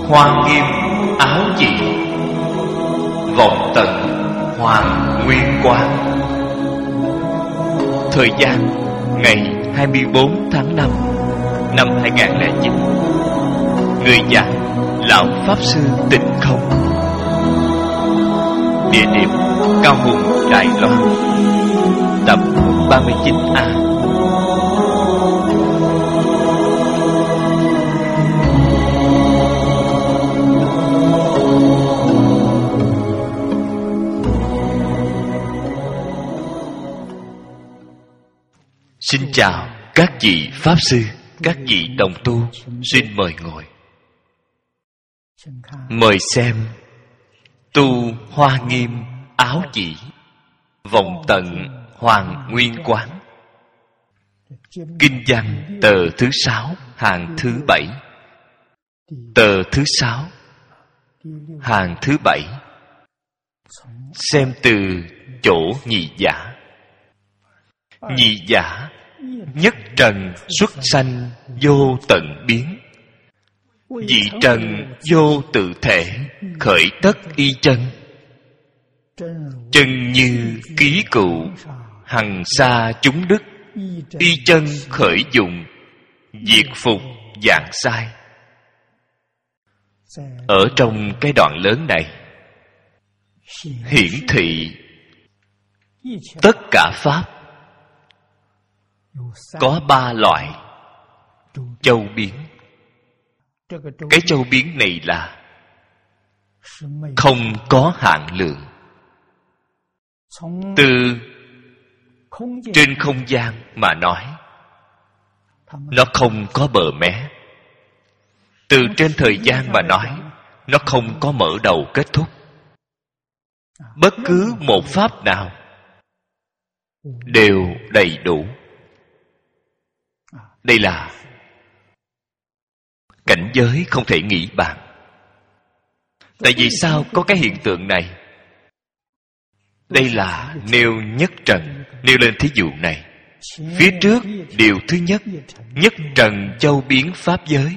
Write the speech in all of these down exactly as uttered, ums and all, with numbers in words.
Hoa nghiêm áo chỉ, vọng tận hoàng nguyên quán. Thời gian ngày hai mươi bốn tháng năm năm hai nghìn không trăm lẻ chín. Người giảng Lão Pháp Sư Tịnh Không. Địa điểm Cao Hùng, Đài Loan. Tập ba mươi chín A. Xin chào các vị Pháp Sư, các vị đồng tu, xin mời ngồi. Mời xem Tu Hoa Nghiêm Áo Chỉ, Vọng Tận Hoàng Nguyên Quán. Kinh văn tờ thứ sáu, hàng thứ bảy. Tờ thứ sáu, hàng thứ bảy. Xem từ chỗ nhị giả. Nhị giả, nhất trần xuất sanh vô tận biến. Dị trần vô tự thể, khởi tất y chân. Chân như ký cụ, hằng xa chúng đức. Y chân khởi dụng, diệt phục dạng sai. Ở trong cái đoạn lớn này hiển thị tất cả pháp có ba loại châu biến. Cái châu biến này là không có hạn lượng. Từ trên không gian mà nói, nó không có bờ mé. Từ trên thời gian mà nói, nó không có mở đầu kết thúc. Bất cứ một pháp nào đều đầy đủ. Đây là cảnh giới không thể nghĩ bàn. Tại vì sao có cái hiện tượng này? Đây là nêu nhất trần, nêu lên thí dụ này. Phía trước điều thứ nhất, nhất trần châu biến pháp giới.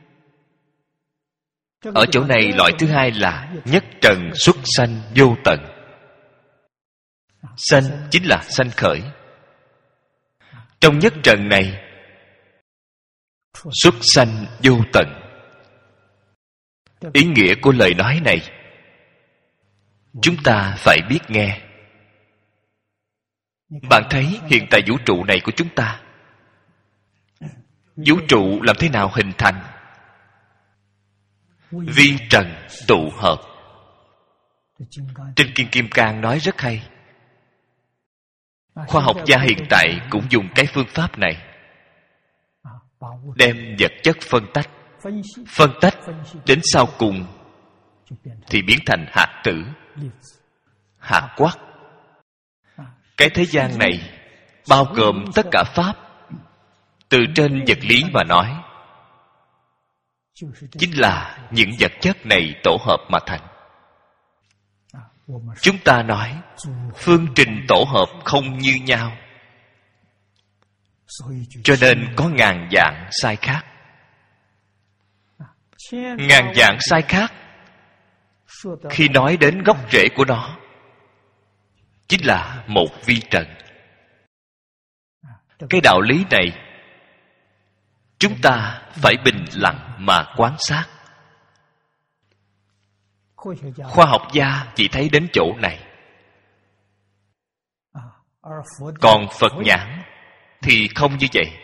Ở chỗ này loại thứ hai là nhất trần xuất sanh vô tận. Sanh chính là sanh khởi. Trong nhất trần này, xuất sanh vô tận. Ý nghĩa của lời nói này chúng ta phải biết nghe. Bạn thấy hiện tại vũ trụ này của chúng ta, vũ trụ làm thế nào hình thành? Vi trần tụ hợp. Trên Kinh Kim Cang nói rất hay. Khoa học gia hiện tại cũng dùng cái phương pháp này, đem vật chất phân tách. Phân tách đến sau cùng thì biến thành hạt tử, hạt quắc. Cái thế gian này bao gồm tất cả pháp. Từ trên vật lý mà nói, chính là những vật chất này tổ hợp mà thành. Chúng ta nói phương trình tổ hợp không như nhau, cho nên có ngàn dạng sai khác. Ngàn dạng sai khác, khi nói đến gốc rễ của nó, chính là một vi trần. Cái đạo lý này chúng ta phải bình lặng mà quan sát. Khoa học gia chỉ thấy đến chỗ này, còn Phật nhãn thì không như vậy.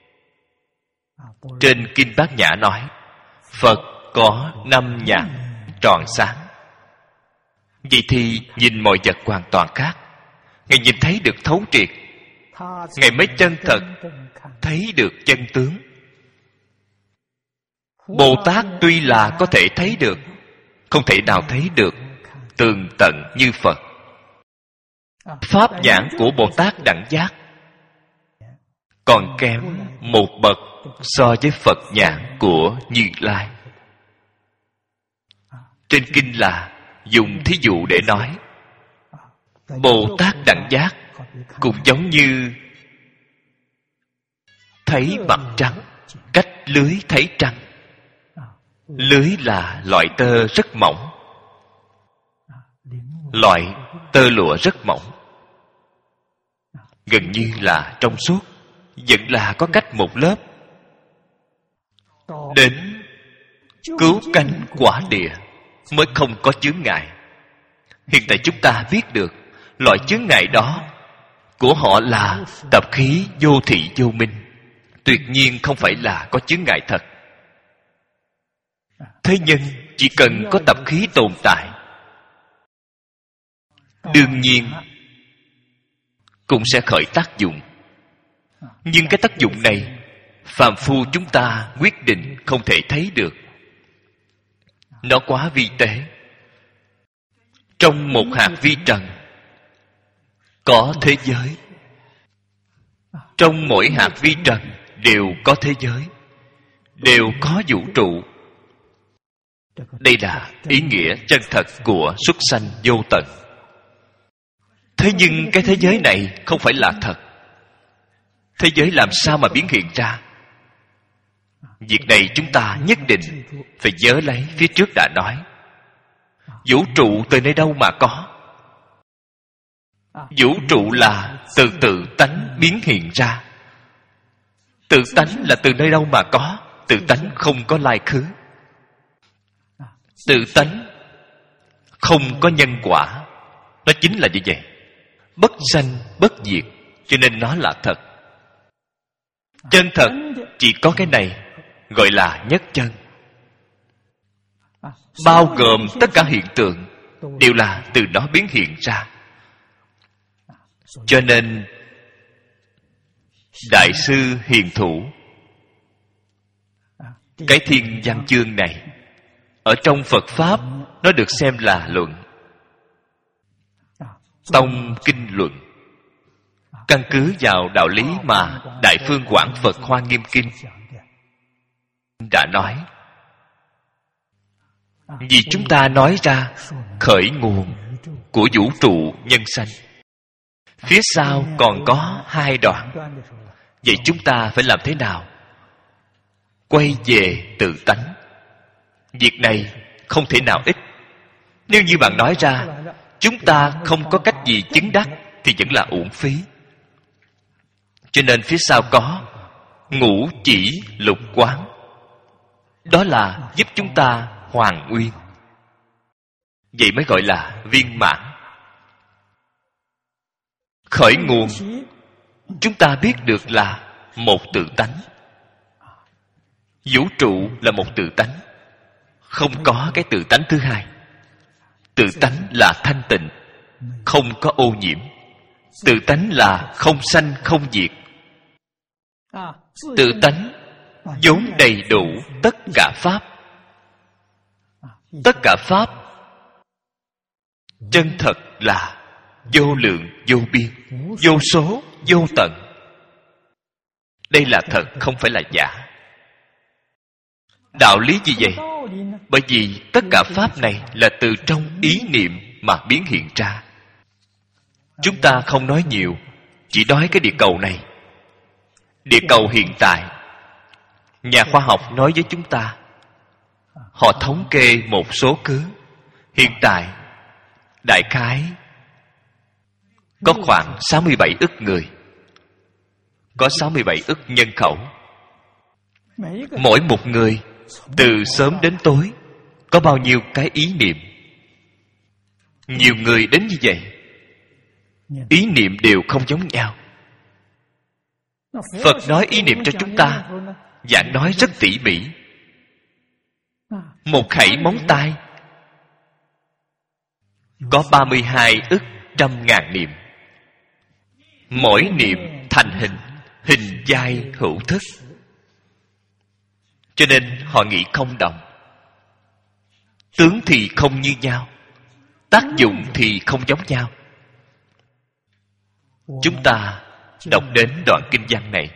Trên Kinh Bát Nhã nói, Phật có năm nhãn tròn sáng. Vậy thì nhìn mọi vật hoàn toàn khác. Ngài nhìn thấy được thấu triệt. Ngài mới chân thật thấy được chân tướng. Bồ Tát tuy là có thể thấy được, không thể nào thấy được tường tận như Phật. Pháp nhãn của Bồ Tát đẳng giác còn kém một bậc so với Phật nhãn của Như Lai. Trên kinh là dùng thí dụ để nói, Bồ Tát đẳng giác cũng giống như thấy mặt trăng, cách lưới thấy trăng. Lưới là loại tơ rất mỏng, loại tơ lụa rất mỏng, gần như là trong suốt, vẫn là có cách một lớp. Đến cứu cánh quả địa mới không có chướng ngại. Hiện tại chúng ta biết được loại chướng ngại đó của họ là tập khí vô thị vô minh, tuyệt nhiên không phải là có chướng ngại thật. Thế nhân chỉ cần có tập khí tồn tại, đương nhiên cũng sẽ khởi tác dụng. Nhưng cái tác dụng này phàm phu chúng ta quyết định không thể thấy được. Nó quá vi tế. Trong một hạt vi trần có thế giới. Trong mỗi hạt vi trần đều có thế giới, đều có vũ trụ. Đây là ý nghĩa chân thật của xuất sanh vô tận. Thế nhưng cái thế giới này không phải là thật. Thế giới làm sao mà biến hiện ra? Việc này chúng ta nhất định phải nhớ lấy phía trước đã nói. Vũ trụ từ nơi đâu mà có? Vũ trụ là từ tự tánh biến hiện ra. Tự tánh là từ nơi đâu mà có? Tự tánh không có lai khứ. Tự tánh không có nhân quả. Nó chính là như vậy. Bất sanh bất diệt, cho nên nó là thật. Chân thật chỉ có cái này, gọi là nhất chân. Bao gồm tất cả hiện tượng đều là từ nó biến hiện ra. Cho nên Đại sư Hiền Thủ, cái thiên văn chương này ở trong Phật Pháp nó được xem là luận, tông kinh luận, căn cứ vào đạo lý mà Đại Phương Quảng Phật Hoa Nghiêm Kinh đã nói. Vì chúng ta nói ra khởi nguồn của vũ trụ nhân sanh, phía sau còn có hai đoạn. Vậy chúng ta phải làm thế nào? Quay về tự tánh. Việc này không thể nào ít. Nếu như bạn nói ra chúng ta không có cách gì chứng đắc thì vẫn là uổng phí. Cho nên phía sau có ngũ chỉ lục quán. Đó là giúp chúng ta hoàn nguyên. Vậy mới gọi là viên mãn. Khởi nguồn chúng ta biết được là một tự tánh. Vũ trụ là một tự tánh, không có cái tự tánh thứ hai. Tự tánh là thanh tịnh, không có ô nhiễm. Tự tánh là không sanh không diệt. Tự tánh vốn đầy đủ tất cả pháp. Tất cả pháp chân thật là vô lượng vô biên, vô số vô tận. Đây là thật, không phải là giả. Đạo lý gì vậy? Bởi vì tất cả pháp này là từ trong ý niệm mà biến hiện ra. Chúng ta không nói nhiều, chỉ nói cái địa cầu này. Địa cầu hiện tại, nhà khoa học nói với chúng ta, họ thống kê một số cứ. Hiện tại đại khái có khoảng sáu mươi bảy ức người, có sáu mươi bảy ức nhân khẩu. Mỗi một người từ sớm đến tối có bao nhiêu cái ý niệm? Nhiều người đến như vậy, ý niệm đều không giống nhau. Phật nói ý niệm cho chúng ta, giảng nói rất tỉ mỉ. Một khẩy móng tay có ba mươi hai ức trăm ngàn niệm. Mỗi niệm thành hình, hình giai hữu thức. Cho nên họ nghĩ không đồng. Tướng thì không như nhau, tác dụng thì không giống nhau. Chúng ta đọc đến đoạn kinh văn này,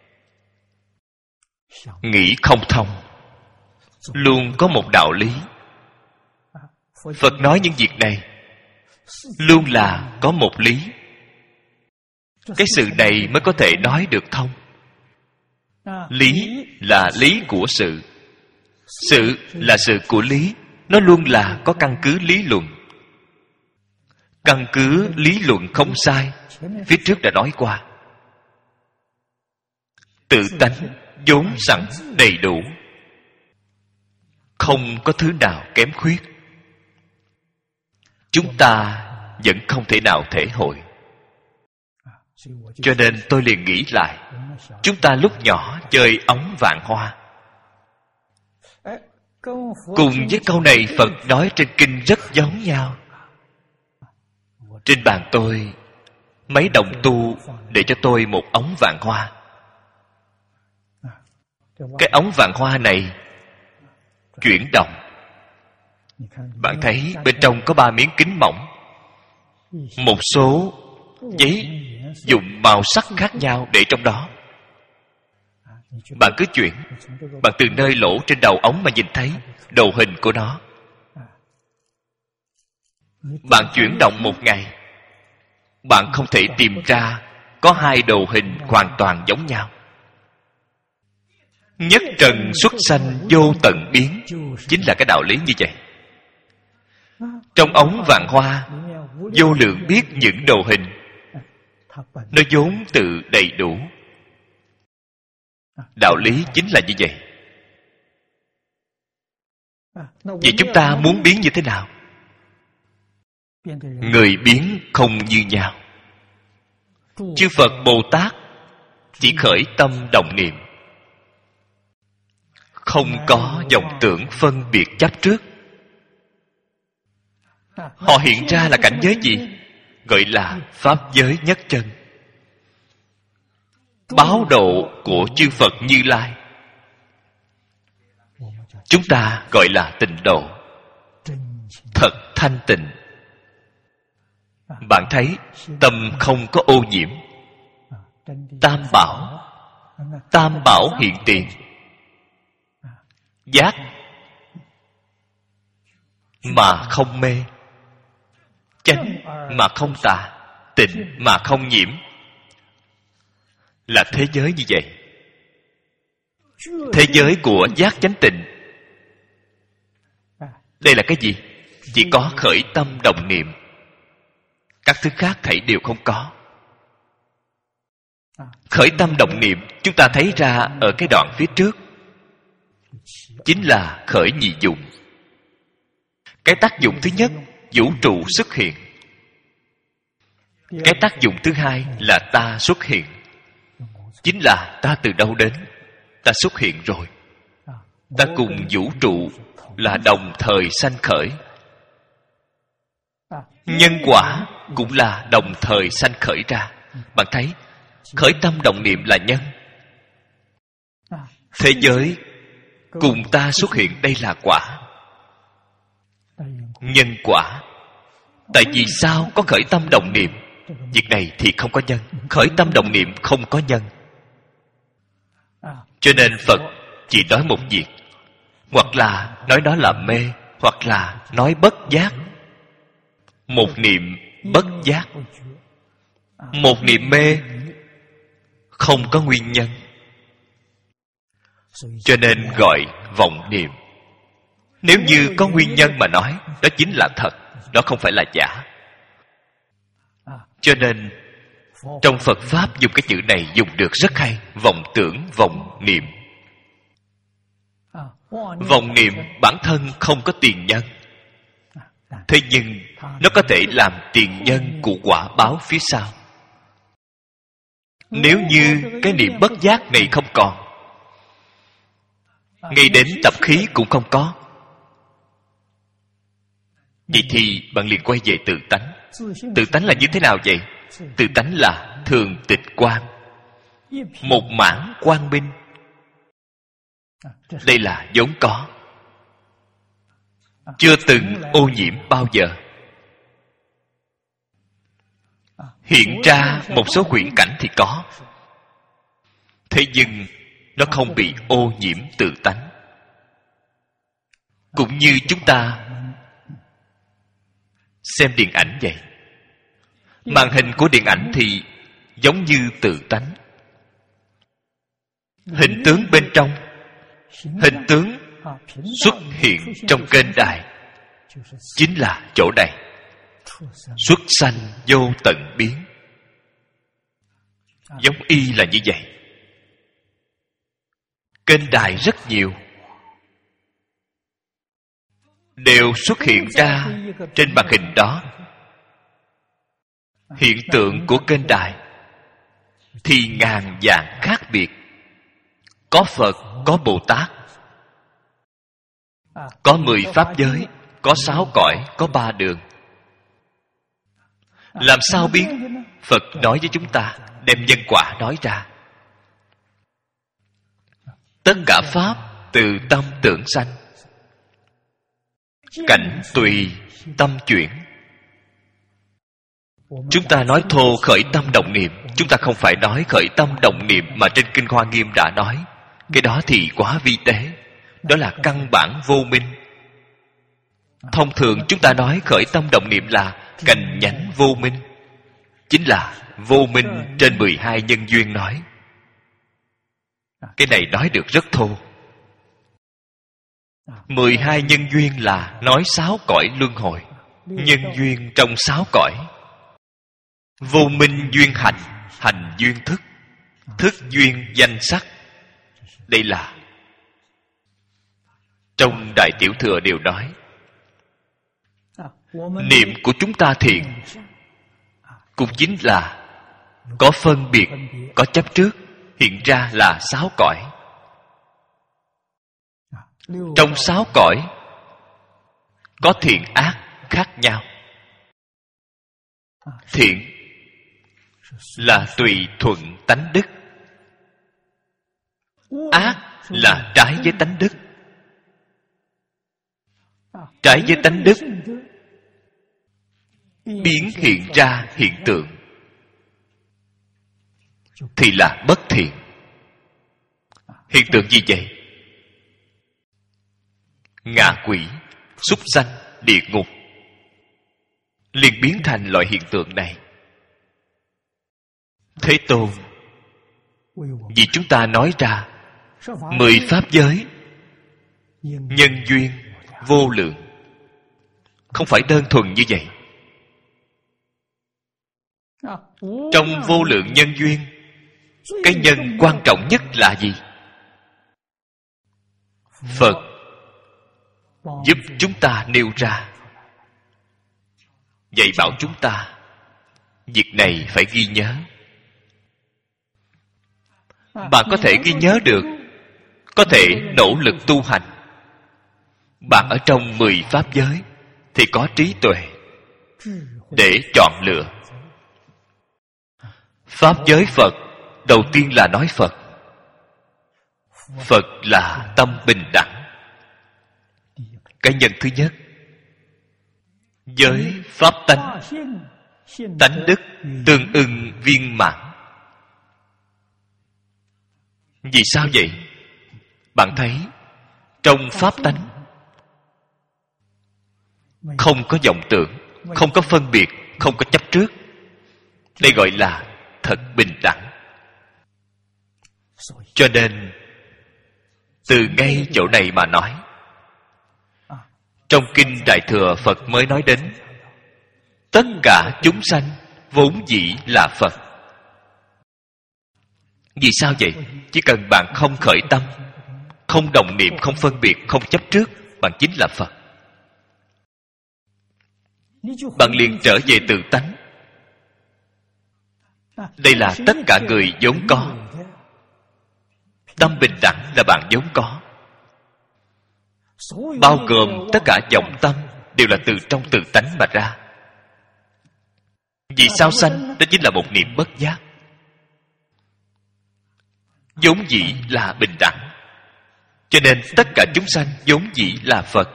nghĩ không thông. Luôn có một đạo lý. Phật nói những việc này luôn là có một lý. Cái sự này mới có thể nói được thông. Lý là lý của sự, Sự là sự của lý, nó luôn là có căn cứ lý luận. Căn cứ lý luận không sai, phía trước đã nói qua. Tự tánh vốn sẵn đầy đủ, không có thứ nào kém khuyết. Chúng ta vẫn không thể nào thể hội. Cho nên tôi liền nghĩ lại, chúng ta lúc nhỏ chơi ống vạn hoa, cùng với câu này Phật nói trên kinh rất giống nhau. Trên bàn tôi, mấy đồng tu để cho tôi một ống vạn hoa. Cái ống vạn hoa này chuyển động, bạn thấy bên trong có ba miếng kính mỏng, một số giấy dùng màu sắc khác nhau để trong đó. Bạn cứ chuyển, bạn từ nơi lỗ trên đầu ống mà nhìn thấy đồ hình của nó. Bạn chuyển động một ngày, bạn không thể tìm ra có hai đồ hình hoàn toàn giống nhau. Nhất trần xuất sanh vô tận biến, chính là cái đạo lý như vậy. Trong ống vạn hoa vô lượng biết những đồ hình, nó vốn tự đầy đủ. Đạo lý chính là như vậy. Vậy chúng ta muốn biến như thế nào? Người biến không như nhau. Chư Phật Bồ Tát chỉ khởi tâm đồng niệm, không có vọng tưởng phân biệt chấp trước. Họ hiện ra là cảnh giới gì? Gọi là Pháp giới nhất chân, báo độ của chư Phật Như Lai. Chúng ta gọi là tịnh độ, thật thanh tịnh. Bạn thấy tâm không có ô nhiễm. Tam bảo, tam bảo hiện tiền. Giác mà không mê, chánh mà không tà, tịnh mà không nhiễm, là thế giới như vậy. Thế giới của giác chánh tịnh, đây là cái gì? Chỉ có khởi tâm đồng niệm, các thứ khác thảy đều không có. Khởi tâm đồng niệm, chúng ta thấy ra ở cái đoạn phía trước, chính là khởi nhị dụng. Cái tác dụng thứ nhất, vũ trụ xuất hiện. Cái tác dụng thứ hai là ta xuất hiện. Chính là ta từ đâu đến, ta xuất hiện rồi. Ta cùng vũ trụ là đồng thời sanh khởi. Nhân quả cũng là đồng thời sanh khởi ra. Bạn thấy, khởi tâm đồng niệm là nhân. Thế giới cùng ta xuất hiện, đây là quả. Nhân quả. Tại vì sao có khởi tâm đồng niệm? Việc này thì không có nhân. Khởi tâm đồng niệm không có nhân. Cho nên Phật chỉ nói một việc, hoặc là nói đó là mê, hoặc là nói bất giác. Một niệm bất giác, một niệm mê, không có nguyên nhân. Cho nên gọi vọng niệm. Nếu như có nguyên nhân mà nói, đó chính là thật, đó không phải là giả. Cho nên trong Phật Pháp dùng cái chữ này dùng được rất hay. Vọng tưởng, vọng niệm. Vọng niệm bản thân không có tiền nhân, thế nhưng nó có thể làm tiền nhân của quả báo phía sau. Nếu như cái niệm bất giác này không còn, ngay đến tập khí cũng không có, vậy thì bạn liền quay về tự tánh. Tự tánh là như thế nào vậy? Tự tánh là thường tịch quang, một mãn quang minh. Đây là vốn có, chưa từng ô nhiễm bao giờ. Hiện ra một số huyễn cảnh thì có, thế nhưng nó không bị ô nhiễm tự tánh. Cũng như chúng ta xem điện ảnh vậy. Màn hình của điện ảnh thì giống như tự tánh. Hình tướng bên trong, hình tướng xuất hiện trong kênh đài chính là chỗ này. Xuất sanh vô tận biến, giống y là như vậy. Kênh đài rất nhiều, đều xuất hiện ra trên màn hình đó. Hiện tượng của kênh đài thì ngàn dạng khác biệt. Có Phật, có Bồ Tát, có mười pháp giới, có sáu cõi, có ba đường. Làm sao biết? Phật nói với chúng ta, đem nhân quả nói ra. Tất cả pháp từ tâm tưởng sanh, cảnh tùy tâm chuyển. Chúng ta nói thô khởi tâm động niệm, chúng ta không phải nói khởi tâm động niệm mà trên Kinh Hoa Nghiêm đã nói. Cái đó thì quá vi tế, đó là căn bản vô minh. Thông thường chúng ta nói khởi tâm động niệm là cành nhánh vô minh, chính là vô minh trên mười hai nhân duyên nói. Cái này nói được rất thô. Mười hai nhân duyên là nói sáu cõi luân hồi, nhân duyên trong sáu cõi. Vô minh duyên hành, hành duyên thức, thức duyên danh sắc. Đây là trong Đại Tiểu Thừa đều nói. Niệm của chúng ta thiện cũng chính là có phân biệt, có chấp trước, hiện ra là sáu cõi. Trong sáu cõi có thiện ác khác nhau. Thiện là tùy thuận tánh đức, ác là trái với tánh đức. Trái với tánh đức biến hiện ra hiện tượng thì là bất thiện. Hiện tượng gì vậy? Ngạ quỷ, súc sanh, địa ngục liền biến thành loại hiện tượng này. Thế Tôn vì chúng ta nói ra mười pháp giới, nhân duyên vô lượng, không phải đơn thuần như vậy. Trong vô lượng nhân duyên, cái nhân quan trọng nhất là gì? Phật giúp chúng ta nêu ra, dạy bảo chúng ta việc này phải ghi nhớ. Bạn có thể ghi nhớ được, có thể nỗ lực tu hành. Bạn ở trong mười pháp giới thì có trí tuệ để chọn lựa. Pháp giới Phật, đầu tiên là nói Phật. Phật là tâm bình đẳng. Cái nhân thứ nhất, giới pháp tánh, tánh đức tương ưng viên mãn. Vì sao vậy? Bạn thấy trong pháp tánh không có vọng tưởng, không có phân biệt, không có chấp trước. Đây gọi là thật bình đẳng. Cho nên từ ngay chỗ này mà nói, trong Kinh Đại Thừa Phật mới nói đến tất cả chúng sanh vốn dĩ là Phật. Vì sao vậy? Chỉ cần bạn không khởi tâm, không đồng niệm, không phân biệt, không chấp trước, bạn chính là Phật. Bạn liền trở về tự tánh. Đây là tất cả người vốn có. Tâm bình đẳng là bạn vốn có, bao gồm tất cả vọng tâm đều là từ trong tự tánh mà ra. Vì sao sanh? Đó chính là một niệm bất giác, vốn dĩ là bình đẳng. Cho nên tất cả chúng sanh vốn dĩ là Phật.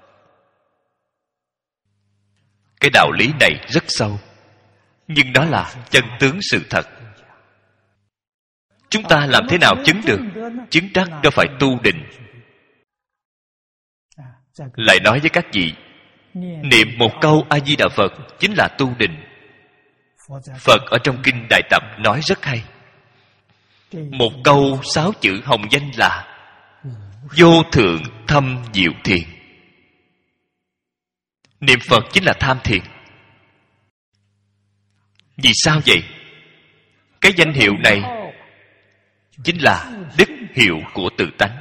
Cái đạo lý này rất sâu, nhưng đó là chân tướng sự thật. Chúng ta làm thế nào chứng được? Chứng đắc đâu phải tu định. Lại nói với các vị, niệm một câu A Di Đà Phật chính là tu định. Phật ở trong Kinh Đại Tập nói rất hay. Một câu sáu chữ hồng danh là vô thượng thâm diệu thiền. Niệm Phật chính là tham thiền. Vì sao vậy? Cái danh hiệu này chính là đức hiệu của tự tánh.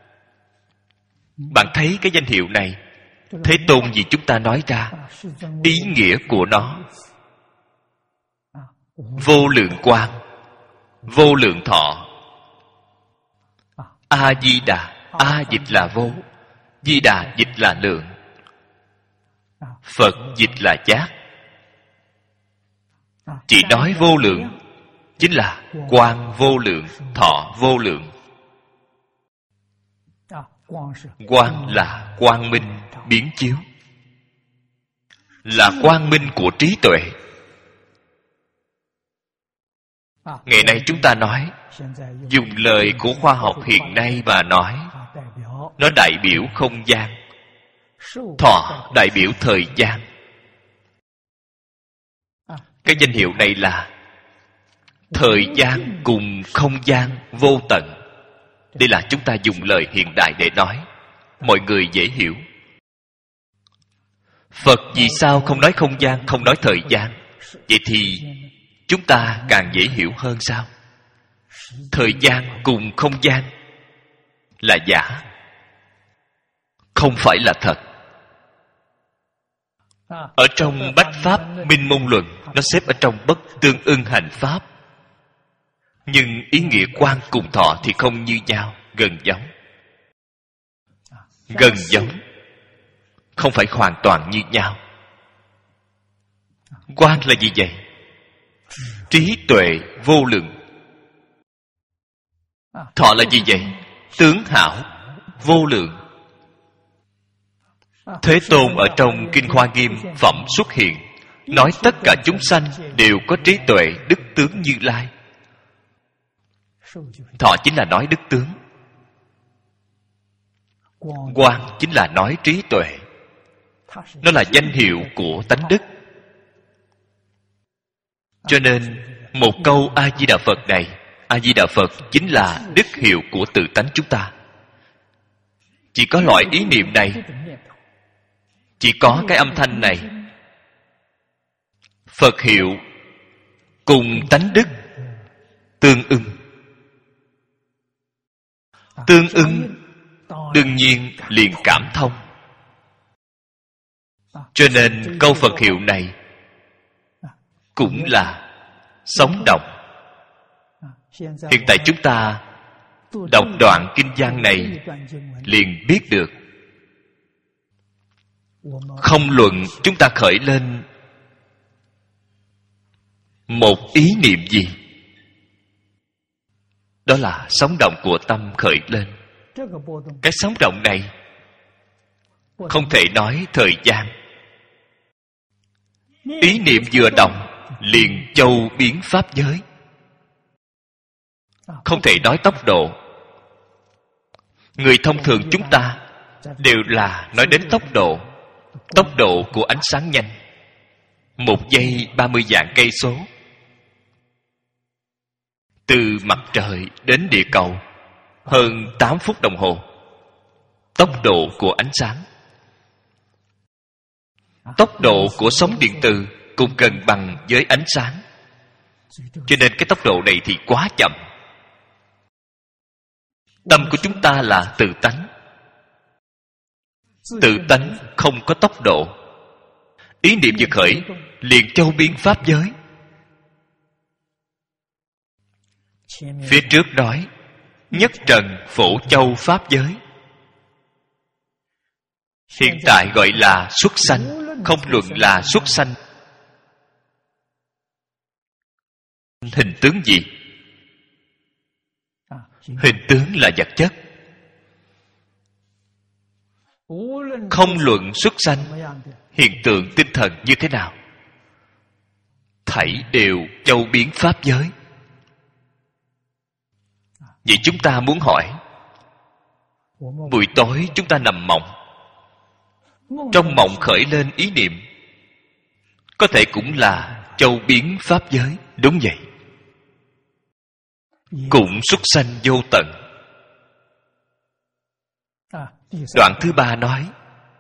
Bạn thấy cái danh hiệu này, Thế Tôn vì chúng ta nói ra, ý nghĩa của nó vô lượng quang, vô lượng thọ. A Di Đà, A dịch là vô, Di Đà dịch là lượng, Phật dịch là giác. Chỉ nói vô lượng chính là quang vô lượng, thọ vô lượng. Quang là quang minh biến chiếu, là quang minh của trí tuệ. Ngày nay chúng ta nói, dùng lời của khoa học hiện nay mà nói, nó đại biểu không gian, thọ đại biểu thời gian. Cái danh hiệu này là thời gian cùng không gian vô tận. Đây là chúng ta dùng lời hiện đại để nói, mọi người dễ hiểu. Phật vì sao không nói không gian, không nói thời gian? Vậy thì chúng ta càng dễ hiểu hơn sao? Thời gian cùng không gian là giả, không phải là thật. Ở trong Bách Pháp Minh Môn Luận, nó xếp ở trong bất tương ưng hành pháp. Nhưng ý nghĩa quang cùng thọ thì không như nhau, gần giống. Gần giống, không phải hoàn toàn như nhau. Quang là gì vậy? Trí tuệ vô lượng. Thọ là gì vậy? Tướng hảo vô lượng. Thế Tôn ở trong Kinh Hoa Nghiêm phẩm xuất hiện, nói tất cả chúng sanh đều có trí tuệ đức tướng Như Lai. Thọ chính là nói đức tướng, quang chính là nói trí tuệ. Nó là danh hiệu của tánh đức. Cho nên một câu A Di Đà Phật này, A Di Đà Phật chính là đức hiệu của tự tánh chúng ta. Chỉ có loại ý niệm này, chỉ có cái âm thanh này, Phật hiệu cùng tánh đức tương ưng. Tương ưng đương nhiên liền cảm thông. Cho nên câu Phật hiệu này cũng là sống động. Hiện tại chúng ta đọc đoạn kinh văn này liền biết được. Không luận chúng ta khởi lên một ý niệm gì, đó là sóng động của tâm khởi lên. Cái sóng động này không thể nói thời gian. Ý niệm vừa động liền châu biến pháp giới. Không thể nói tốc độ. Người thông thường chúng ta đều là nói đến tốc độ. Tốc độ của ánh sáng nhanh, một giây ba mươi vạn cây số. Từ mặt trời đến địa cầu hơn tám phút đồng hồ. Tốc độ của ánh sáng. Tốc độ của sóng điện từ cũng gần bằng với ánh sáng. Cho nên cái tốc độ này thì quá chậm. Tâm của chúng ta là tự tánh. Tự tánh không có tốc độ. Ý niệm vừa khởi liền châu biến pháp giới. Phía trước nói nhất trần phổ châu pháp giới. Hiện tại gọi là xuất sanh. Không luận là xuất sanh hình tướng gì. Hình tướng là vật chất. Không luận xuất sanh hiện tượng tinh thần như thế nào, thảy đều châu biến pháp giới. Vậy chúng ta muốn hỏi, buổi tối chúng ta nằm mộng, trong mộng khởi lên ý niệm, có thể cũng là châu biến pháp giới. Đúng vậy, cũng xuất sanh vô tận. Đoạn thứ ba nói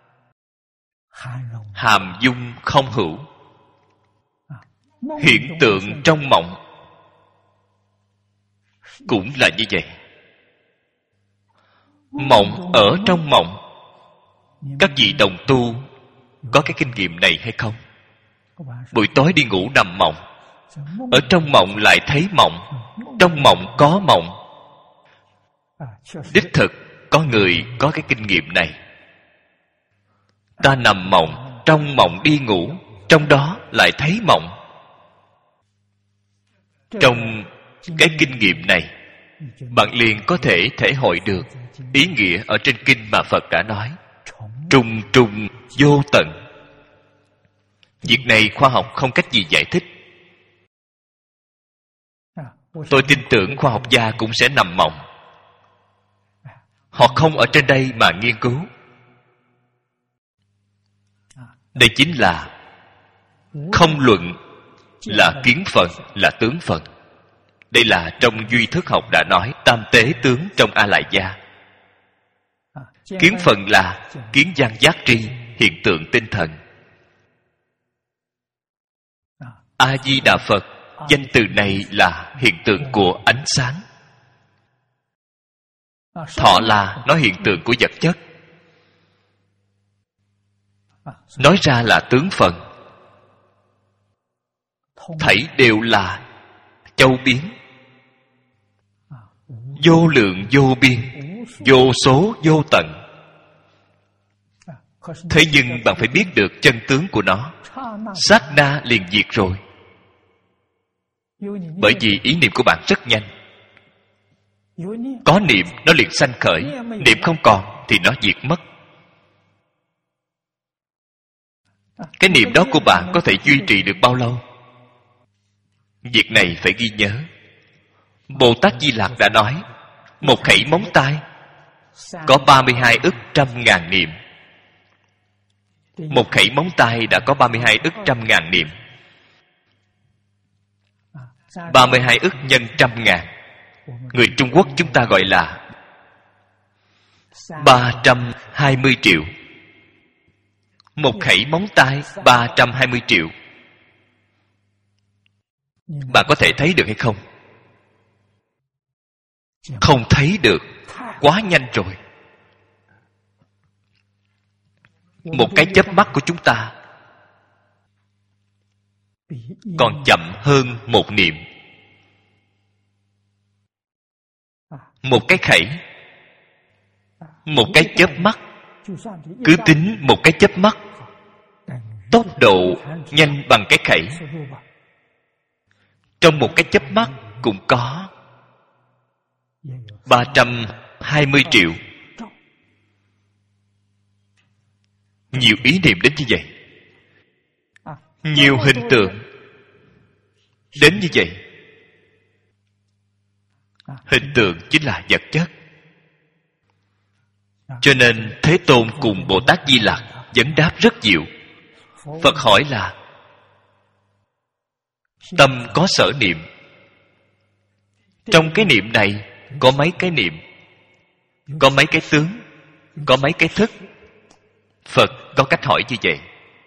hàm dung không hữu. Hiện tượng trong mộng cũng là như vậy. Mộng ở trong mộng, các vị đồng tu có cái kinh nghiệm này hay không? Buổi tối đi ngủ nằm mộng, ở trong mộng lại thấy mộng, trong mộng có mộng. Đích thực có người có cái kinh nghiệm này. Ta nằm mộng, trong mộng đi ngủ, trong đó lại thấy mộng. Trong cái kinh nghiệm này, bạn liền có thể thể hội được ý nghĩa ở trên kinh mà Phật đã nói: trùng trùng vô tận. Việc này khoa học không cách gì giải thích. Tôi tin tưởng khoa học gia cũng sẽ nằm mộng. Họ không ở trên đây mà nghiên cứu. Đây chính là không luận là kiến phận, là tướng phận. Đây là trong duy thức học đã nói tam tế tướng trong A Lại Gia. Kiến phận là kiến văn giác tri, hiện tượng tinh thần. A Di Đà Phật, danh từ này là hiện tượng của ánh sáng. Thọ là nói hiện tượng của vật chất. Nói ra là tướng phận. Thảy đều là châu biến, vô lượng vô biên, vô số vô tận. Thế nhưng bạn phải biết được chân tướng của nó. Sát na liền diệt rồi. Bởi vì ý niệm của bạn rất nhanh. Có niệm nó liền sanh khởi, niệm không còn thì nó diệt mất. Cái niệm đó của bạn có thể duy trì được bao lâu? Việc này phải ghi nhớ. Bồ Tát Di Lặc đã nói, một khẩy móng tay có ba mươi hai ức trăm ngàn niệm. Một khẩy móng tay đã có ba mươi hai ức trăm ngàn niệm. Ba mươi hai ức nhân trăm ngàn, người Trung Quốc chúng ta gọi là ba trăm hai mươi triệu. Một khẩy móng tay ba trăm hai mươi triệu. Bạn có thể thấy được hay không? Không thấy được, quá nhanh rồi. Một cái chớp mắt của chúng ta còn chậm hơn một niệm. Một cái khẩy, một cái chớp mắt, cứ tính một cái chớp mắt, tốc độ nhanh bằng cái khẩy. Trong một cái chớp mắt cũng có ba trăm hai mươi triệu. Nhiều ý niệm đến như vậy, nhiều hình tượng đến như vậy. Hình tượng chính là vật chất. Cho nên Thế Tôn cùng Bồ Tát Di Lặc vấn đáp rất nhiều. Phật hỏi là tâm có sở niệm, trong cái niệm này có mấy cái niệm, có mấy cái tướng, có mấy cái thức. Phật có cách hỏi như vậy.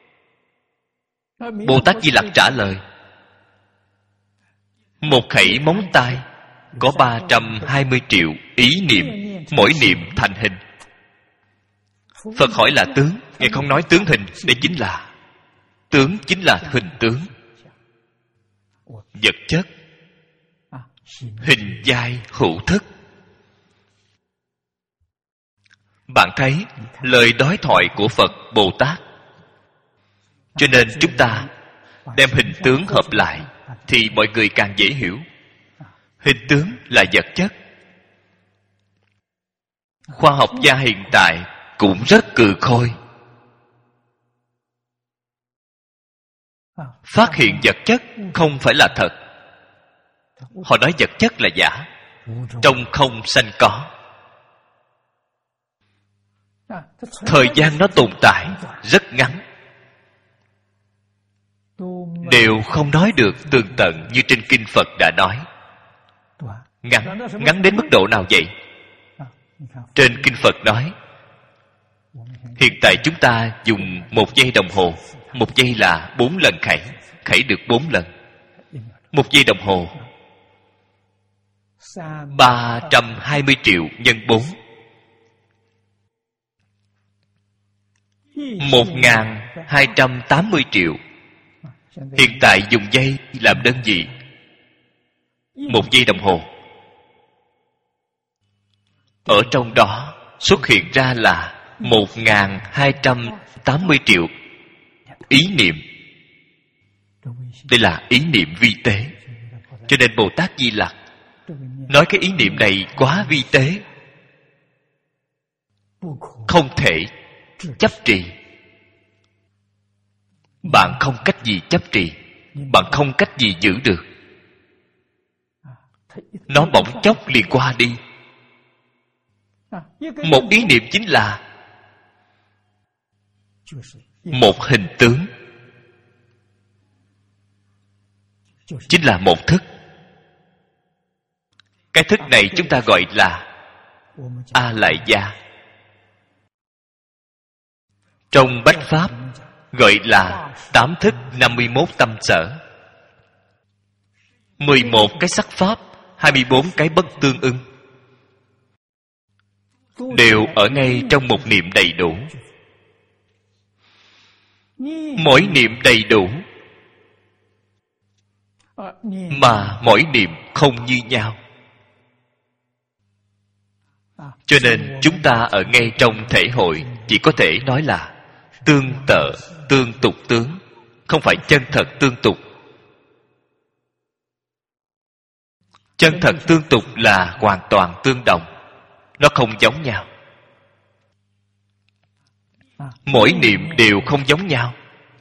Bồ Tát Di Lặc trả lời, một khẩy móng tay có ba trăm hai mươi triệu ý niệm, mỗi niệm thành hình. Phật hỏi là tướng, Ngài không nói tướng hình. Đây chính là tướng, chính là hình tướng, vật chất, hình giai hữu thức. Bạn thấy lời đối thoại của Phật Bồ Tát. Cho nên chúng ta đem hình tướng hợp lại thì mọi người càng dễ hiểu. Hình tướng là vật chất. Khoa học gia hiện tại cũng rất cừ khôi. Phát hiện vật chất không phải là thật. Họ nói vật chất là giả. Trong không sanh có. Thời gian nó tồn tại rất ngắn, đều không nói được tường tận như trên kinh Phật đã nói. Ngắn, ngắn đến mức độ nào vậy? Trên kinh Phật nói Hiện tại chúng ta dùng một giây đồng hồ. Một giây là bốn lần khẩy. Khẩy được bốn lần. Một giây đồng hồ ba trăm hai mươi triệu nhân bốn, một nghìn hai trăm tám mươi triệu. Hiện tại dùng giây làm đơn vị. Một giây đồng hồ. Ở trong đó xuất hiện ra là một nghìn hai trăm tám mươi triệu ý niệm. Đây là ý niệm vi tế. Cho nên Bồ Tát Di Lặc nói cái ý niệm này quá vi tế, không thể chấp trì. Bạn không cách gì chấp trì, bạn không cách gì giữ được. Nó bỗng chốc liền qua đi. Một ý niệm chính là một hình tướng, chính là một thức. Cái thức này chúng ta gọi là A Lại Gia. Trong Bách Pháp gọi là tám thức năm mươi mốt tâm sở, mười một cái sắc pháp, hai mươi bốn cái bất tương ưng, đều ở ngay trong một niệm đầy đủ. Mỗi niệm đầy đủ mà mỗi niệm không như nhau. Cho nên chúng ta ở ngay trong thể hội chỉ có thể nói là tương tự, tương tục tướng, không phải chân thật tương tục. Chân thật tương tục là hoàn toàn tương đồng, nó không giống nhau. Mỗi niệm đều không giống nhau.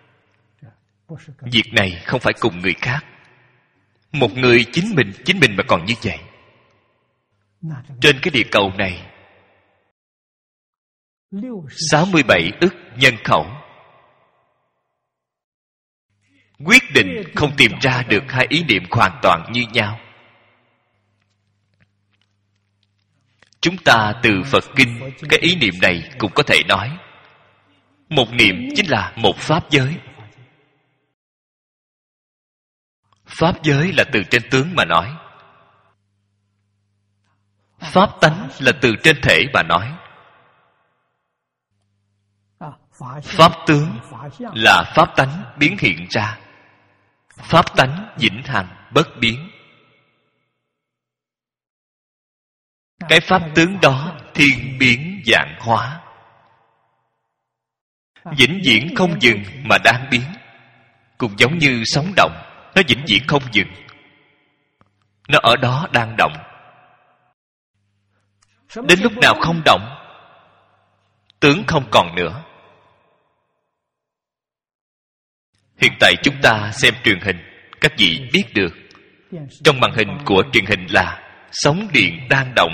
Việc này không phải cùng người khác. Một người chính mình, chính mình mà còn như vậy. Trên cái địa cầu này sáu mươi bảy ức nhân khẩu, quyết định không tìm ra được hai ý niệm hoàn toàn như nhau. Chúng ta từ Phật Kinh, cái ý niệm này cũng có thể nói một niệm chính là một pháp giới. Pháp giới là từ trên tướng mà nói, pháp tánh là từ trên thể mà nói. Pháp tướng là pháp tánh biến hiện ra. Pháp tánh vĩnh hằng bất biến. Cái pháp tướng đó thiên biến vạn hóa, vĩnh viễn không dừng mà đang biến. Cũng giống như sóng động, nó vĩnh viễn không dừng, nó ở đó đang động. Đến lúc nào không động, tướng không còn nữa. Hiện tại chúng ta xem truyền hình, các vị biết được trong màn hình của truyền hình là sóng điện đang động.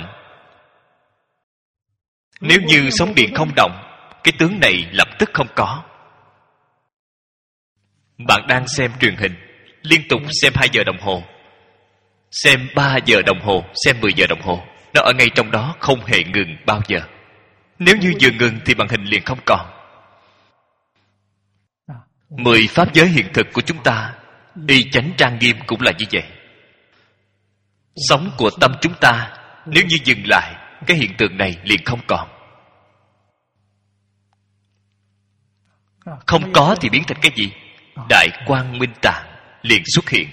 Nếu như sóng điện không động, cái tướng này lập tức không có. Bạn đang xem truyền hình, liên tục xem hai giờ đồng hồ, xem ba giờ đồng hồ, xem mười giờ đồng hồ, nó ở ngay trong đó không hề ngừng bao giờ. Nếu như vừa ngừng thì màn hình liền không còn. Mười pháp giới hiện thực của chúng ta y chánh trang nghiêm cũng là như vậy. Sống của tâm chúng ta nếu như dừng lại, cái hiện tượng này liền không còn. Không có thì biến thành cái gì? Đại quang minh tạng liền xuất hiện.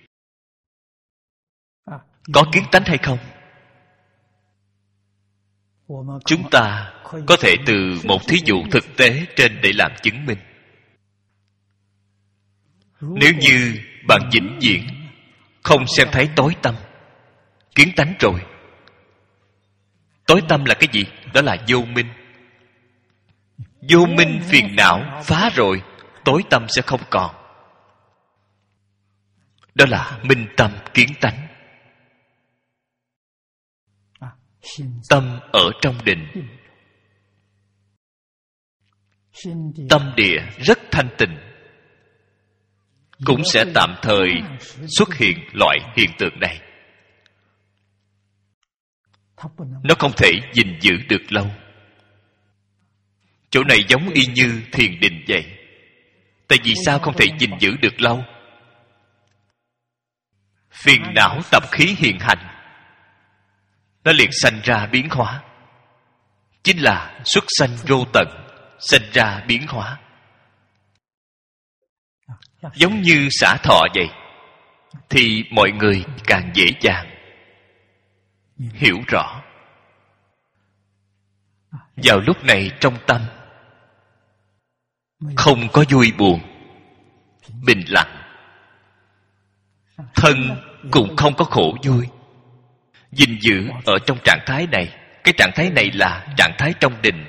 Có kiến tánh hay không? Chúng ta có thể từ một thí dụ thực tế trên để làm chứng minh. Nếu như bạn vĩnh viễn không xem thấy tối tâm, kiến tánh rồi. Tối tâm là cái gì? Đó là vô minh. Vô minh phiền não phá rồi, tối tâm sẽ không còn. Đó là minh tâm kiến tánh. Tâm ở trong định, tâm địa rất thanh tịnh, cũng sẽ tạm thời xuất hiện loại hiện tượng này. Nó không thể gìn giữ được lâu. Chỗ này giống y như thiền định vậy. Tại vì sao không thể gìn giữ được lâu? Phiền não tập khí hiện hành, nó liền sanh ra biến hóa. Chính là xuất sanh vô tận, sanh ra biến hóa. Giống như xả thọ vậy, thì mọi người càng dễ dàng hiểu rõ. Vào lúc này trong tâm không có vui buồn, bình lặng. Thân cũng không có khổ vui. Gìn giữ ở trong trạng thái này. Cái trạng thái này là trạng thái trong định.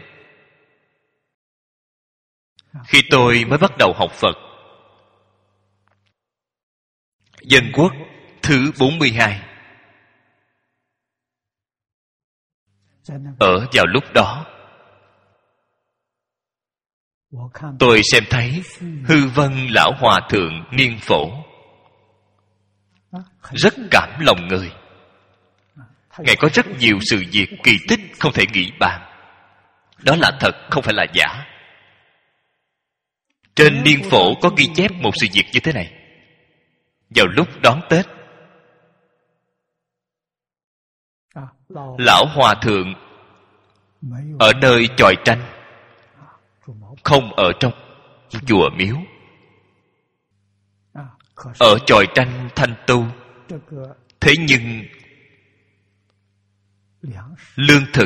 Khi tôi mới bắt đầu học Phật, Dân Quốc thứ bốn mươi hai, ở vào lúc đó, tôi xem thấy Hư Vân Lão Hòa Thượng niên phổ rất cảm lòng người. Ngài có rất nhiều sự việc kỳ tích không thể nghĩ bàn. Đó là thật, không phải là giả. Trên niên phổ có ghi chép một sự việc như thế này. Vào lúc đón Tết, Lão Hòa Thượng ở nơi chòi tranh, không ở trong chùa miếu. Ở chòi tranh thanh tu, thế nhưng lương thực,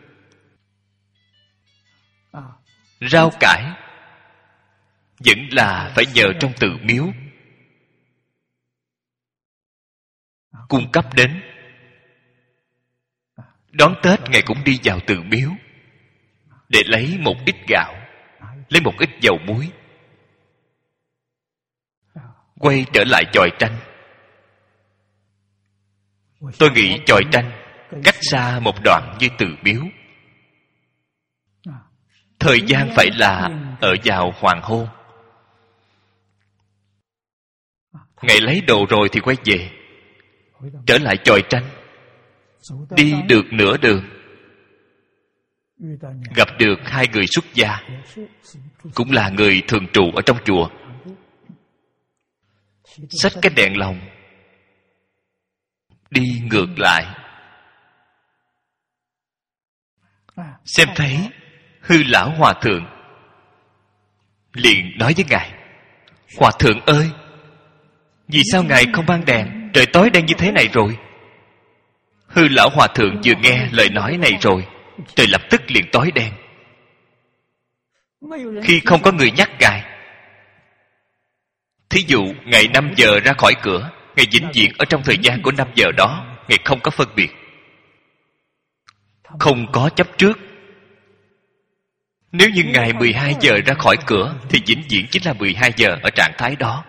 rau cải vẫn là phải nhờ trong tự miếu cung cấp đến. Đón Tết Ngài cũng đi vào tự miếu để lấy một ít gạo, lấy một ít dầu muối, quay trở lại chòi tranh. Tôi nghĩ chòi tranh cách xa một đoạn như từ miếu. Thời gian phải là ở vào hoàng hôn. Ngài lấy đồ rồi thì quay về, trở lại chòi tranh. Đi được nửa đường, gặp được hai người xuất gia, cũng là người thường trụ ở trong chùa. Xách cái đèn lồng đi ngược lại, xem thấy Hư Lão Hòa Thượng, liền nói với Ngài: Hòa Thượng ơi, vì sao Ngài không mang đèn? Trời tối đen như thế này rồi. Hư Lão Hòa Thượng vừa nghe lời nói này rồi, trời lập tức liền tối đen. Khi không có người nhắc Ngài, thí dụ ngày năm giờ ra khỏi cửa, Ngài vĩnh viễn ở trong thời gian của năm giờ đó, Ngài không có phân biệt, không có chấp trước. Nếu như Ngài mười hai giờ ra khỏi cửa, thì vĩnh viễn chính là mười hai giờ ở trạng thái đó,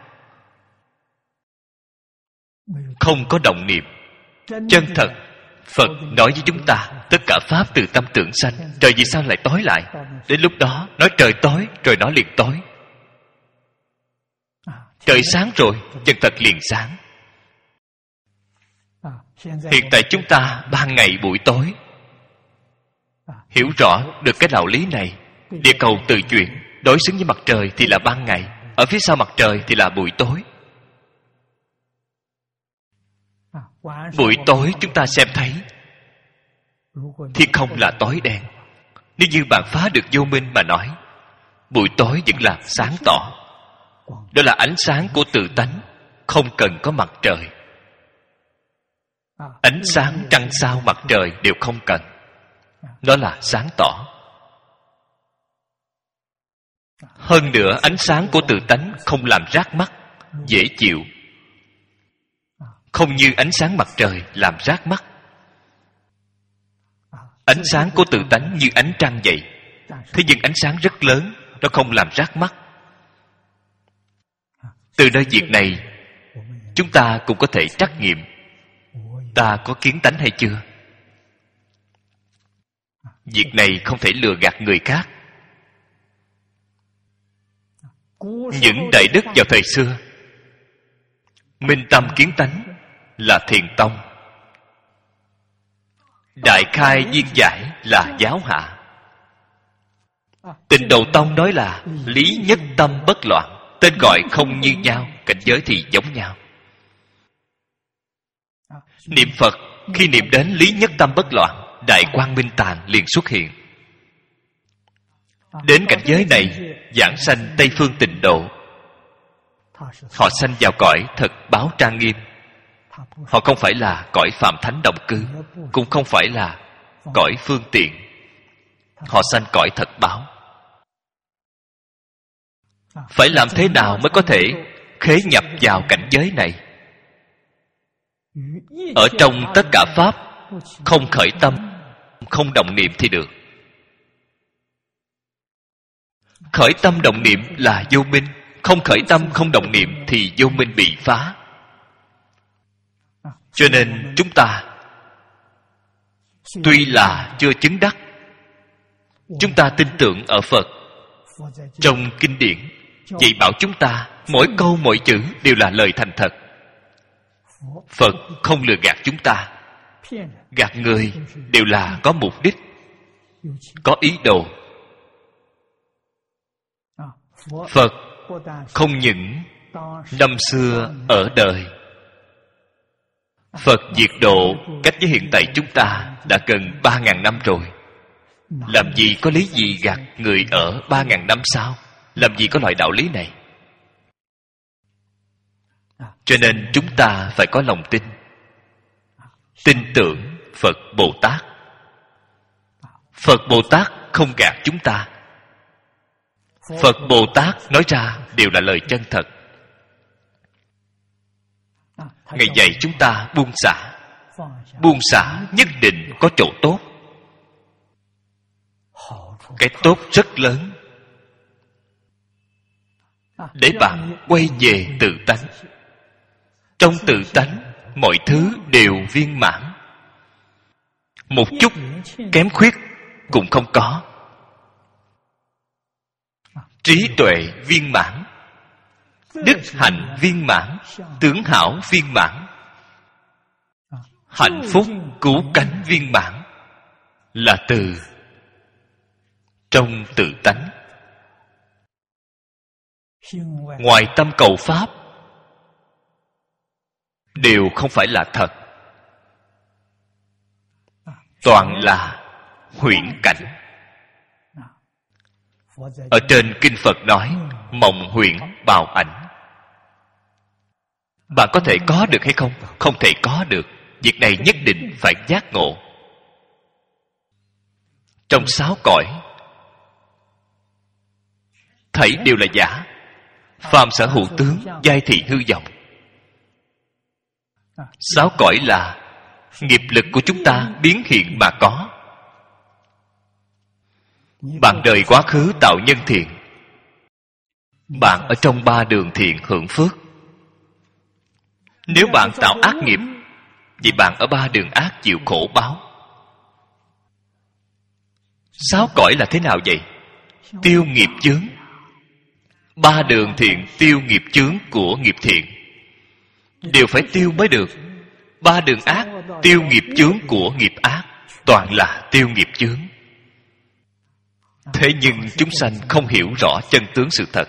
không có động niệm. Chân thật Phật nói với chúng ta, tất cả pháp từ tâm tưởng sanh. Trời vì sao lại tối lại? Đến lúc đó nói trời tối, rồi nó liền tối. Trời sáng rồi, chân thật liền sáng. Hiện tại chúng ta ban ngày buổi tối. Hiểu rõ được cái đạo lý này, địa cầu tự chuyển, đối xứng với mặt trời thì là ban ngày, ở phía sau mặt trời thì là buổi tối. Buổi tối chúng ta xem thấy thiên không là tối đen. Nếu như bạn phá được vô minh mà nói, buổi tối vẫn là sáng tỏ. Đó là ánh sáng của tự tánh, không cần có mặt trời. Ánh sáng trăng sao mặt trời đều không cần. Đó là sáng tỏ. Hơn nữa ánh sáng của tự tánh không làm rát mắt, dễ chịu, không như ánh sáng mặt trời làm rát mắt. Ánh sáng của tự tánh như ánh trăng vậy, thế nhưng ánh sáng rất lớn, nó không làm rát mắt. Từ nơi việc này, chúng ta cũng có thể trắc nghiệm ta có kiến tánh hay chưa. Việc này không thể lừa gạt người khác. Những đại đức vào thời xưa, minh tâm kiến tánh là Thiền Tông, đại khai viên giải là Giáo Hạ. Tịnh Độ Tông nói là lý nhất tâm bất loạn. Tên gọi không như nhau, cảnh giới thì giống nhau. Niệm Phật, khi niệm đến lý nhất tâm bất loạn, Đại Quang Minh Tàng liền xuất hiện. Đến cảnh giới này, giảng sanh Tây Phương Tịnh Độ. Họ sanh vào cõi thật báo trang nghiêm. Họ không phải là cõi phàm thánh đồng cư, cũng không phải là cõi phương tiện. Họ sanh cõi thật báo. Phải làm thế nào mới có thể khế nhập vào cảnh giới này? Ở trong tất cả pháp, không khởi tâm, không động niệm thì được. Khởi tâm động niệm là vô minh. Không khởi tâm, không động niệm thì vô minh bị phá. Cho nên chúng ta tuy là chưa chứng đắc, chúng ta tin tưởng ở Phật. Trong kinh điển dạy bảo chúng ta, mỗi câu mỗi chữ đều là lời thành thật. Phật không lừa gạt chúng ta. Gạt người đều là có mục đích, có ý đồ. Phật không những năm xưa ở đời, Phật diệt độ cách với hiện tại chúng ta đã gần ba ngàn năm rồi. Làm gì có lý gì gạt người ở ba ngàn năm sau? Làm gì có loại đạo lý này? Cho nên chúng ta phải có lòng tin. Tin tưởng Phật Bồ Tát. Phật Bồ Tát không gạt chúng ta. Phật Bồ Tát nói ra đều là lời chân thật. Ngài dạy chúng ta buông xả. Buông xả nhất định có chỗ tốt. Cái tốt rất lớn. Để bạn quay về tự tánh. Trong tự tánh, mọi thứ đều viên mãn. Một chút kém khuyết cũng không có. Trí tuệ viên mãn, đức hạnh viên mãn, tướng hảo viên mãn, hạnh phúc cứu cánh viên mãn, là từ trong tự tánh. Ngoài tâm cầu pháp đều không phải là thật, toàn là huyễn cảnh. Ở trên kinh Phật nói mộng huyễn bào ảnh. Bạn có thể có được hay không? Không thể có được. Việc này nhất định phải giác ngộ. Trong sáu cõi, thảy đều là giả. Phàm sở hữu tướng, giai thị hư vọng. Sáu cõi là nghiệp lực của chúng ta biến hiện mà có. Bạn đời quá khứ tạo nhân thiện, bạn ở trong ba đường thiện hưởng phước. Nếu bạn tạo ác nghiệp, vậy bạn ở ba đường ác chịu khổ báo. Sáu cõi là thế nào vậy? Tiêu nghiệp chướng. Ba đường thiện tiêu nghiệp chướng của nghiệp thiện, đều phải tiêu mới được. Ba đường ác tiêu nghiệp chướng của nghiệp ác, toàn là tiêu nghiệp chướng. Thế nhưng chúng sanh không hiểu rõ chân tướng sự thật.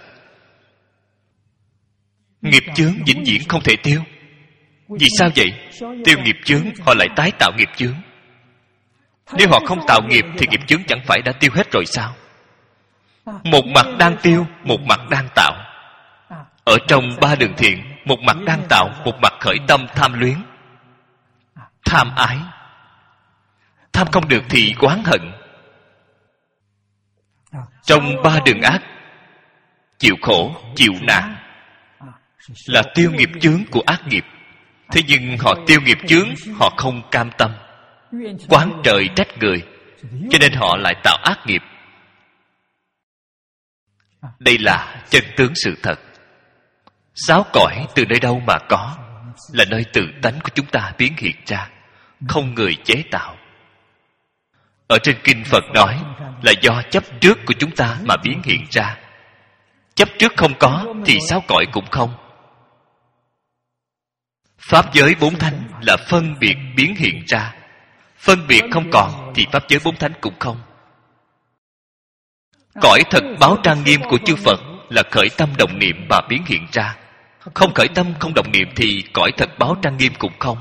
Nghiệp chướng vĩnh viễn không thể tiêu. Vì sao vậy? Tiêu nghiệp chướng, họ lại tái tạo nghiệp chướng. Nếu họ không tạo nghiệp thì nghiệp chướng chẳng phải đã tiêu hết rồi sao? Một mặt đang tiêu, một mặt đang tạo. Ở trong ba đường thiện, một mặt đang tạo, một mặt khởi tâm tham luyến, tham ái. Tham không được thì oán hận. Trong ba đường ác, chịu khổ, chịu nạn, là tiêu nghiệp chướng của ác nghiệp. Thế nhưng họ tiêu nghiệp chướng, họ không cam tâm, oán trời trách người, cho nên họ lại tạo ác nghiệp. Đây là chân tướng sự thật. Sáu cõi từ nơi đâu mà có? Là nơi tự tánh của chúng ta biến hiện ra, không người chế tạo. Ở trên kinh Phật nói là do chấp trước của chúng ta mà biến hiện ra. Chấp trước không có thì sáu cõi cũng không. Pháp giới bốn thánh là phân biệt biến hiện ra. Phân biệt không còn thì pháp giới bốn thánh cũng không. Cõi thật báo trang nghiêm của chư Phật là khởi tâm động niệm mà biến hiện ra. Không khởi tâm không động niệm thì cõi thật báo trang nghiêm cũng không.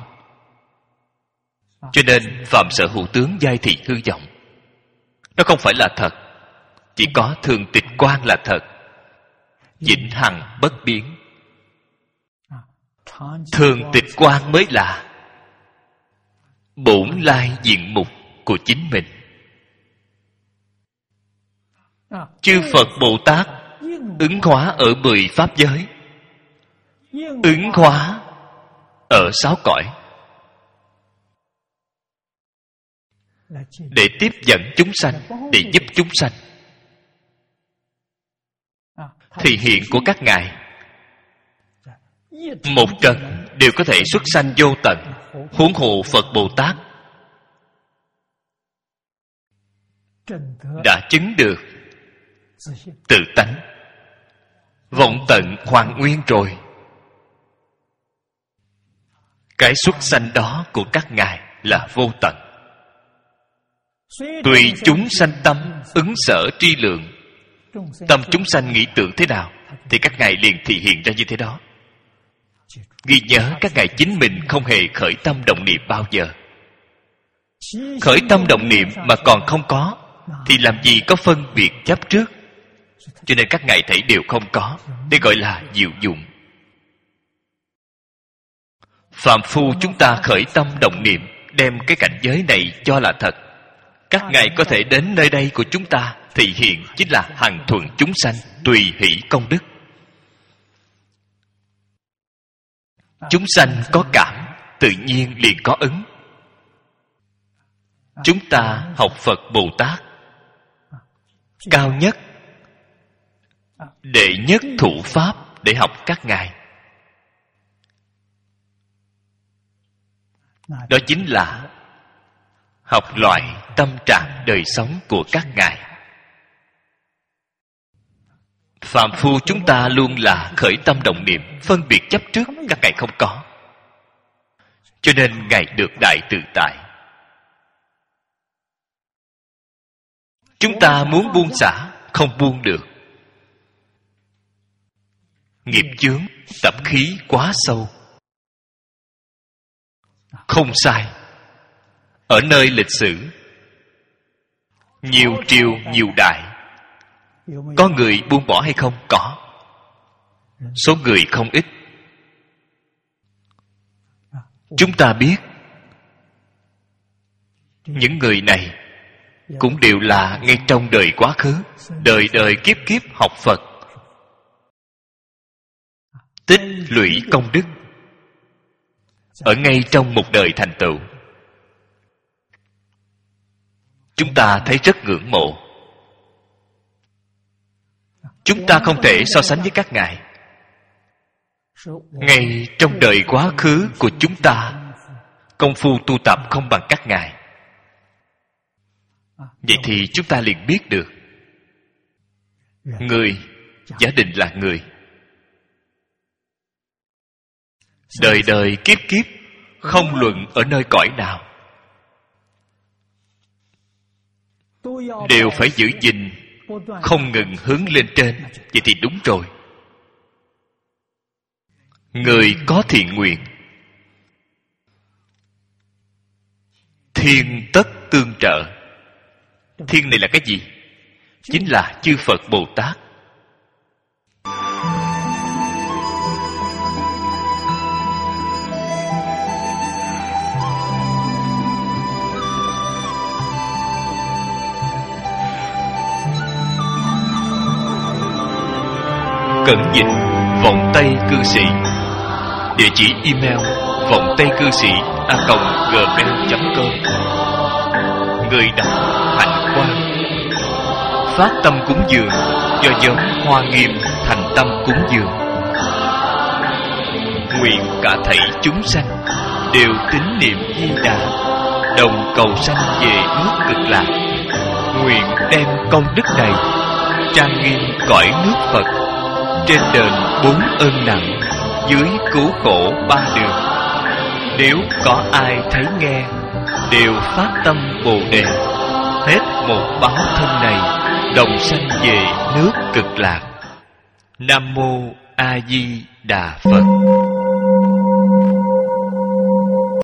Cho nên phàm sở hữu tướng giai thị hư vọng. Nó không phải là thật. Chỉ có thường tịch quan là thật, vĩnh hằng bất biến. Thường tịch quan mới là bổn lai diện mục của chính mình. Chư Phật Bồ Tát ứng hóa ở mười pháp giới, ứng hóa ở sáu cõi, để tiếp dẫn chúng sanh, để giúp chúng sanh. Thị hiện của các ngài một trần đều có thể xuất sanh vô tận, huống hồ Phật Bồ Tát đã chứng được tự tánh, vọng tận hoàn nguyên rồi. Cái xuất sanh đó của các ngài là vô tận. Tùy chúng sanh tâm ứng sở tri lượng, tâm chúng sanh nghĩ tưởng thế nào thì các ngài liền thị hiện ra như thế đó. Ghi nhớ các ngài chính mình không hề khởi tâm động niệm bao giờ. Khởi tâm động niệm mà còn không có thì làm gì có phân biệt chấp trước. Cho nên các ngài thấy đều không có, đây gọi là diệu dụng. Phàm phu chúng ta khởi tâm động niệm, đem cái cảnh giới này cho là thật. Các ngài có thể đến nơi đây của chúng ta, thị hiện chính là hằng thuận chúng sanh, tùy hỷ công đức. Chúng sanh có cảm, tự nhiên liền có ứng. Chúng ta học Phật Bồ Tát, cao nhất, đệ nhất thủ pháp để học các ngài. Đó chính là học loại tâm trạng đời sống của các ngài. Phàm phu chúng ta luôn là khởi tâm động niệm, phân biệt chấp trước, các ngài không có. Cho nên ngài được đại tự tại. Chúng ta muốn buông xả, không buông được. Nghiệp chướng, tập khí quá sâu. Không sai. Ở nơi lịch sử, nhiều triều, nhiều đại, có người buông bỏ hay không? Có. Số người không ít. Chúng ta biết những người này cũng đều là ngay trong đời quá khứ, đời đời kiếp kiếp học Phật, tích lũy công đức, ở ngay trong một đời thành tựu. Chúng ta thấy rất ngưỡng mộ. Chúng ta không thể so sánh với các ngài. Ngay trong đời quá khứ của chúng ta, công phu tu tập không bằng các ngài. Vậy thì chúng ta liền biết được, người giả định là người, đời đời kiếp kiếp, không luận ở nơi cõi nào, đều phải giữ gìn, không ngừng hướng lên trên. Vậy thì đúng rồi. Người có thiện nguyện, thiên tất tương trợ. Thiên này là cái gì? Chính là chư Phật Bồ Tát. Cẩn dịch vọng tây cư sĩ. Địa chỉ email vọng tây cư sĩ a còng gmail chấm com. Người đọc Hạnh Quang. Phát tâm cúng dường do nhóm Hoa Nghiêm thành tâm cúng dường. Nguyện cả thảy chúng sanh đều tín niệm Di Đà, đồng cầu sanh về nước Cực Lạc. Nguyện đem công đức này trang nghiêm cõi nước Phật, trên đền bốn ơn nặng, dưới cứu khổ ba đường. Nếu có ai thấy nghe, đều phát tâm Bồ Đề, hết một báo thân này đồng sanh về nước Cực Lạc. Nam mô A Di Đà Phật.